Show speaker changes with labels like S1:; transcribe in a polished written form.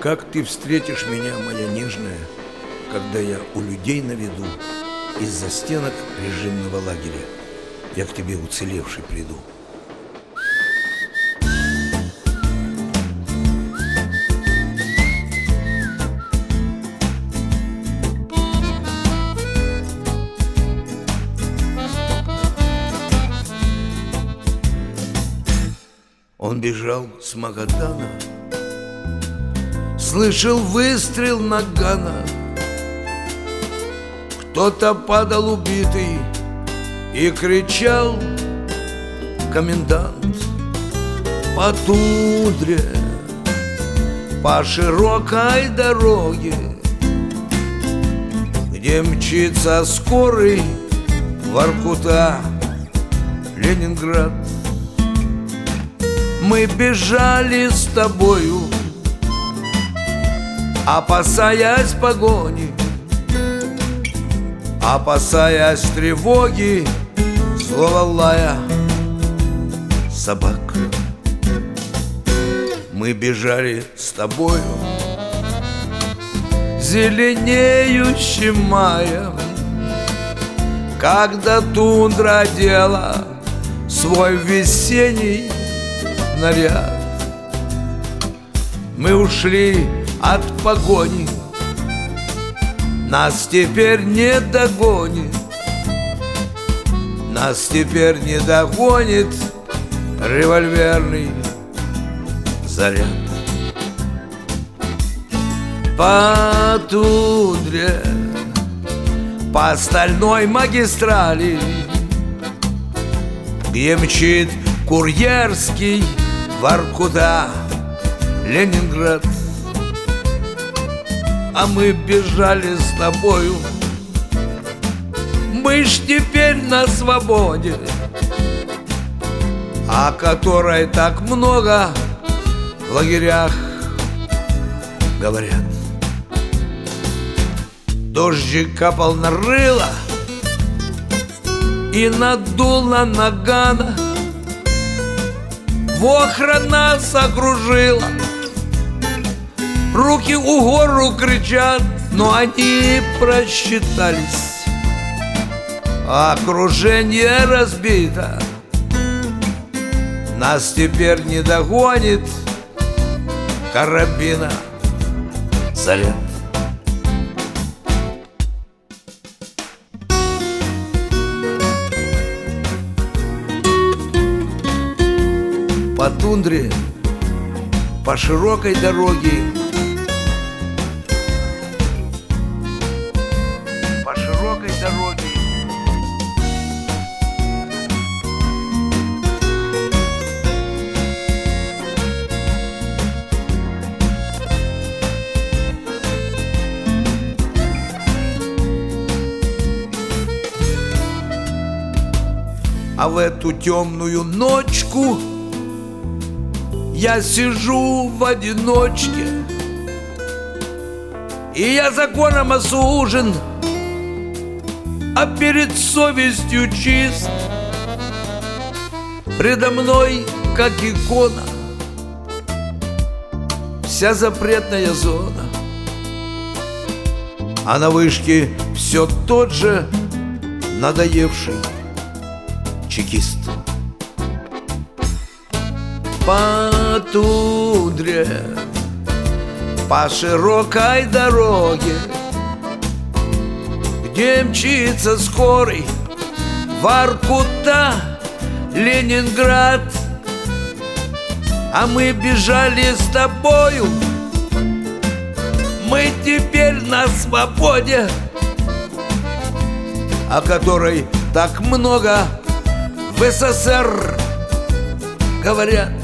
S1: Как ты встретишь меня, моя нежная, когда я у людей на виду, из-за стенок режимного лагеря я к тебе уцелевший приду. Он бежал с Магадана, слышал выстрел нагана. Кто-то падал убитый и кричал: комендант! По тундре, по широкой дороге, где мчится скорый Воркута, Ленинград. Мы бежали с тобою, опасаясь погони, опасаясь тревоги, злого лая собак. Мы бежали с тобою зеленеющим маем, когда тундра одела свой весенний наряд. Мы ушли от погони, нас теперь не догонит, нас теперь не догонит револьверный заряд. По тундре, по стальной магистрали, где мчит курьерский Воркута, Ленинград. А мы бежали с тобою, мы ж теперь на свободе, о которой так много в лагерях говорят. Дождик капал на рыло и надул на нагана. Вохра нас окружила, руки у гору кричат, но они просчитались. Окружение разбито, нас теперь не догонит карабина заряд. По тундре, по широкой дороге, по широкой дороге, а в эту темную ночку я сижу в одиночке, и я законом осужден, а перед совестью чист. Предо мной, как икона, вся запретная зона, а на вышке все тот же надоевший чекист. По тундре, по широкой дороге, где мчится скорый Воркута, Ленинград. А мы бежали с тобою, мы теперь на свободе, о которой так много в СССР говорят.